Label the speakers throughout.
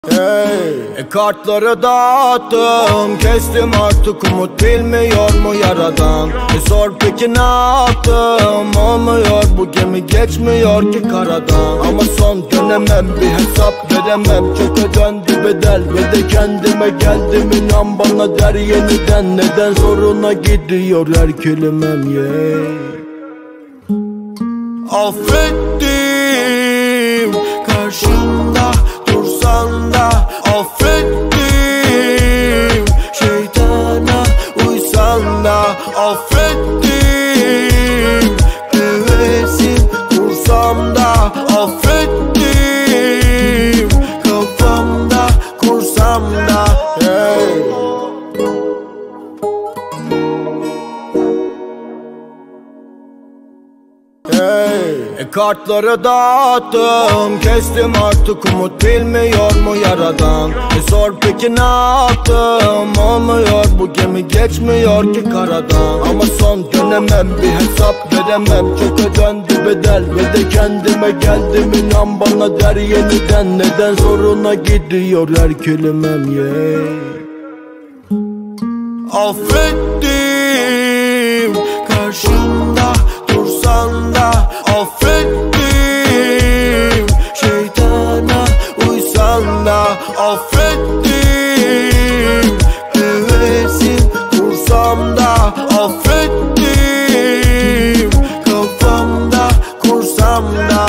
Speaker 1: Kartları dağıttım, kestim artık, umut bilmiyor mu yaradan? Sor peki ne yaptım, olmuyor bu gemi, geçmiyor ki karadan. Ama son dönemem, bir hesap veremem, çok ödendi bedel ve de kendime geldim. İnan bana der yeniden, neden zoruna gidiyor her kelimem Affettim, karşımda dursan da affettim, şeytana uysan da affettim, hevesim kursam da affettim, kafamda kursam da Kartları dağıttım, kestim artık, umut bilmiyor mu yaradan? Sor peki ne yaptım, olmuyor bu gemi, geçmiyor ki karadan. Ama son dönemem, bir hesap veremem, çok ödendi bedel ve de kendime geldim. İnan bana der yeniden, neden zoruna gidiyor her kelimem Affettim, karşımda dursan da affettim, şeytana uysan da affettim, hevesim kursam da affettim, kafamda kursam da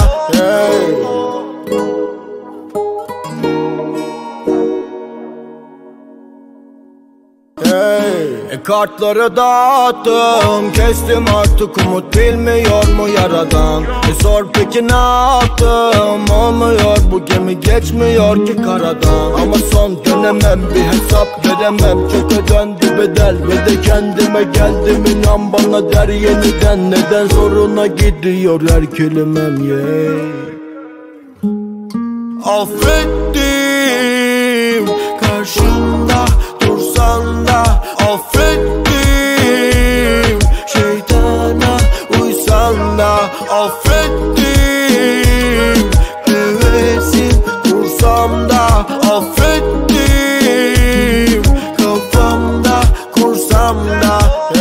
Speaker 1: Kartları dağıttım, kestim artık, umut bilmiyor mu yaradan? Sor peki ne yaptım, olmuyor bu gemi, geçmiyor ki karadan. Ama son dönemem, bir hesap veremem, çok ödendi bedel ve de kendime geldim. İnan bana der yeniden, neden zoruna gidiyor her kelimem Affettim, karşımda dursan da affettim, şeytana uysan da affettim, hevesim kursam da affettim, kafamda kursam da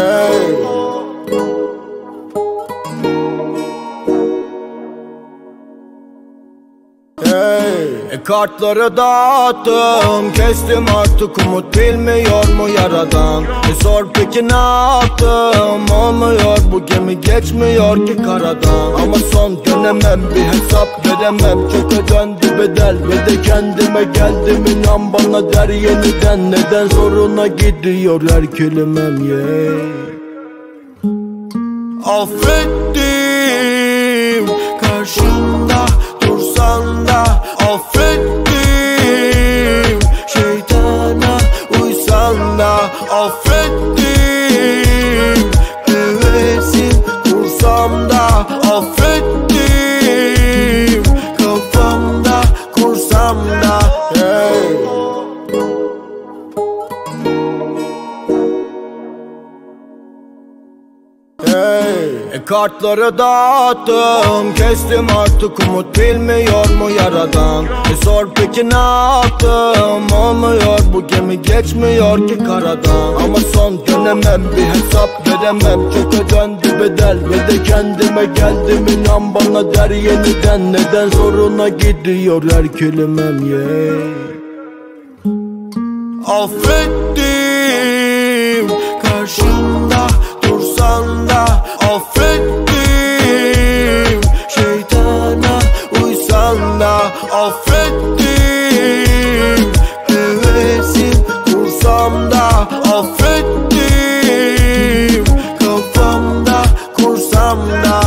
Speaker 1: Kartları dağıttım, kestim artık, umut bilmiyor mu yaradan? Sor peki ne yaptım, olmuyor bu gemi, geçmiyor ki karadan. Ama son dönemem, bir hesap veremem, çok ödendi bedel ve de kendime geldim. İnan bana der yeniden, neden zoruna gidiyor her kelimem Affettim, karşımda dursan da affettim, şeytana uysan da affettim, hevesim kursam da affettim, kafamda kursam da Kartları dağıttım, kestim artık, umut bilmiyor mu yaradan? Sor peki ne yaptım, olmuyor bu gemi, geçmiyor ki karadan. Ama son dönemem, bir hesap veremem, çok ödendi bedel ve de kendime geldim. İnan bana der yeniden, neden zoruna gidiyor her kelimem Affettim, karşımda dursan da affettim, şeytana uysan da affettim, hevesim kursam da affettim, kafamda kursam da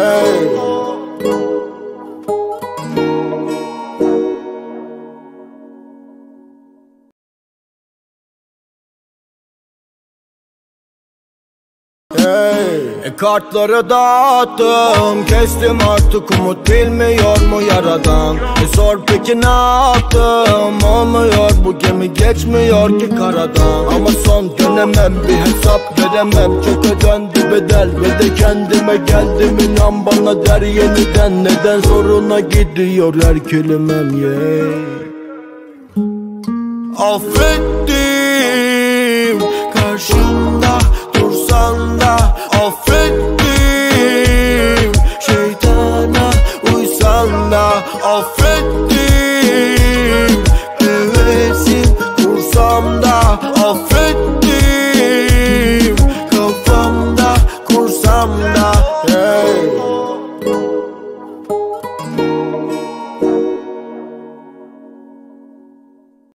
Speaker 1: Kartları dağıttım, kestim artık, umut bilmiyor mu yaradan? Sor peki ne yaptım, olmuyor bu gemi, geçmiyor ki karadan. Ama son dönemem, bir hesap veremem, çok ödendi bedel ve de kendime geldim. İnan bana der yeniden, neden zoruna gidiyor her kelimem affettim. Karşımda dursan da affettim. Şeytana uysan da affettim. Hevesim kursam da affettim. Kafamda kursam da hey.